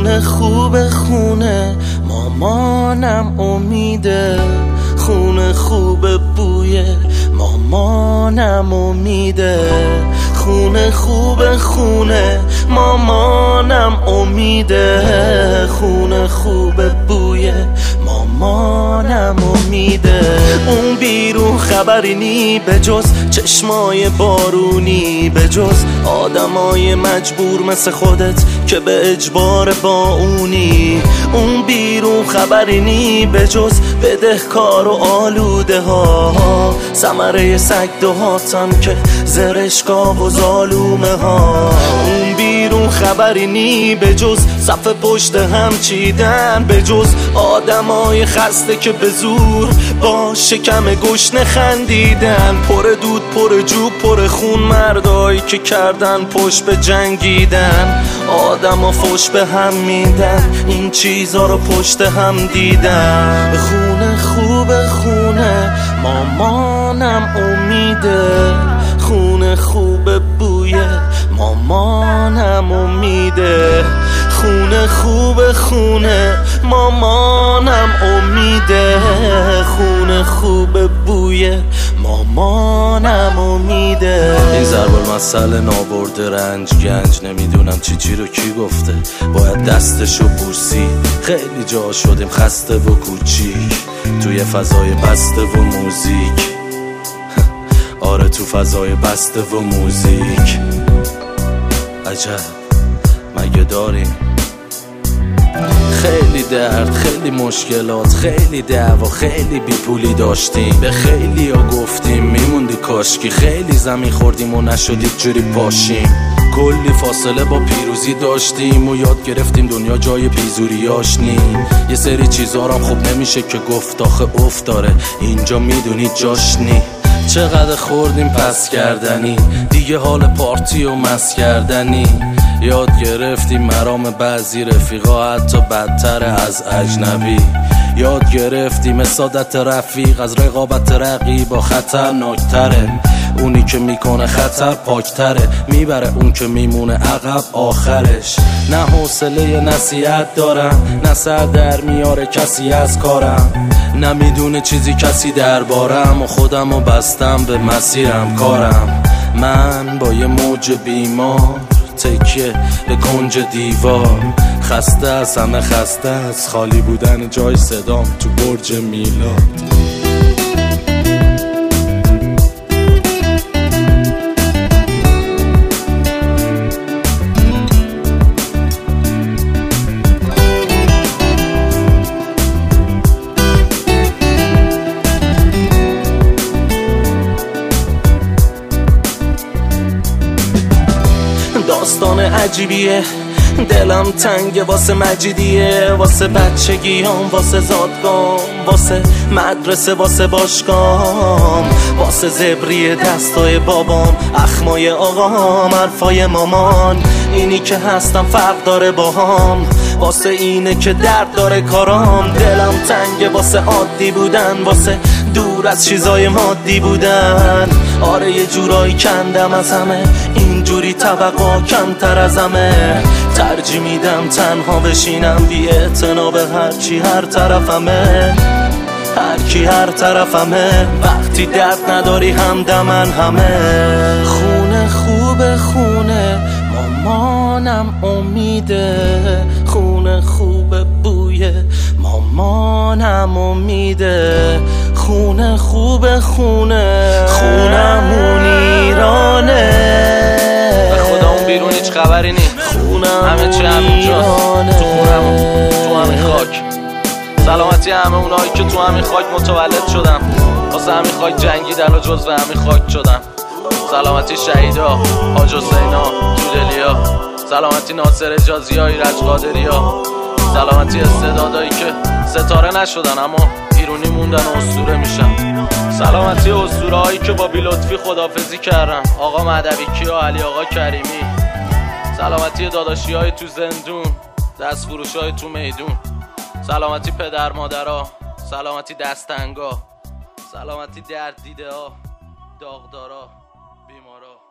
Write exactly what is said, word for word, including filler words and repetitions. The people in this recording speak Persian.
خونه خوب خونه مامانم امیده، خونه خوب بوی مامانم امیده، خونه خوب خونه مامانم امیده، خونه خوب بوی مامانم امیده. اون بیرون خبری نی به جز چشمای بارونی، به جز آدمای مجبور مثل خودت که به اجبار با اونی. اون بیرون خبری نی به جز بدهکار و آلوده ها، ثمره سگ دهاتن که زرشکا و ظالومه ها. اون بیرون خبری نی به جز صف پشت هم چیدن، به جز آدمای خسته که به زور با شکم گشنه خندیدن. پر دود پر جو پر خون مردایی که کردن پشت به جنگیدن، آدما فوش به هم میدن این چیزا رو پشت هم دیدن. خونه خوب خونه مامانم امیده، خونه خوب بوی مامانم امیده، خونه خوب خونه مامانم امیده، خونه خوب بوی مامانم امیده. این ضرب المثل نابرده رنج گنج، نمیدونم چی چی رو کی گفته، باید دستشو بوسی. خیلی جا شدیم خسته و کوچیک توی فضای بسته و موزیک، آره تو فضای بسته و موزیک. عجب مگه داریم خیلی درد، خیلی مشکلات، خیلی دعوا، خیلی بیپولی داشتیم، به خیلی ها گفتیم میموندی کاشکی، خیلی زمین خوردیم و نشدید جوری پاشیم. کلی فاصله با پیروزی داشتیم و یاد گرفتیم دنیا جای بیزوریاش نی. یه سری چیزا رو خب نمیشه که گفت، آخه افت داره اینجا میدونی جاش نی. چقدر خوردیم پس کردنی، دیگه حال پارتی و مس کردنی. یاد گرفتیم مرام بعضی رفیقا حتی بدتر از اجنبی. یاد گرفتیم سعادت رفیق از رقابت رقیبا خطرناکتره، اونی که میکنه خطر پاکتره، میبره اون که میمونه عقب آخرش. نه حوصله نصیحت دارم، نه سر در میاره کسی از کارم، نمیدونه چیزی کسی دربارم و خودمو بستم به مسیرم کارم. من با یه موج بیمار تکیه به کنج دیوار، خسته از همه خسته از خالی بودن جای صدام تو برج میلاد. داستان عجیبیه، دلم تنگه واسه مجیدیه، واسه بچگیام، واسه زادگام، واسه مدرسه، واسه باشگام، واسه زبری دستای بابام، اخمای آقام، حرفای مامان. اینی که هستم فرق داره باهام، واسه اینه که درد داره کارام. دلم تنگه واسه عادی بودن، واسه دور از چیزای مادی بودن. آره یه جورایی کندم از همه، اینجوری توقع کمتر از همه. ترجیح میدم تنها بشینم بی اعتنا به هرچی هر طرفمه، هرکی هر طرفمه. وقتی درد نداری همدمن همه. خونه خوب خونه مامانم امیده، خونه خوب بوی مامانم امیده، خونه خوب خونه خونمون ایرانه. به خدا اون بیرون هیچ خبری نی، همه چی همینجاست تو خونمون، تو همین خاک. سلامتی همه اونایی که تو همین خاک متولد شدن، واسه همین خاک جنگیدن و جزو همین خاک شدن. سلامتی شهیدا، حاج حسینا، جودلیا، سلامتی ناصر اجازی ها، ایرج قادری ها، سلامتی استعدادایی که ستاره نشدن اما ایرونی موندن و اسطوره میشن. سلامتی اسطوره هایی که با بی لطفی خدافزی کردن، آقا مهدوی کیا، علی آقا کریمی. سلامتی داداشی های تو زندون، دست فروش های تو میدون. سلامتی پدر مادرها، سلامتی دستنگا، سلامتی درد دیده ها، داغدارا، بیمارا.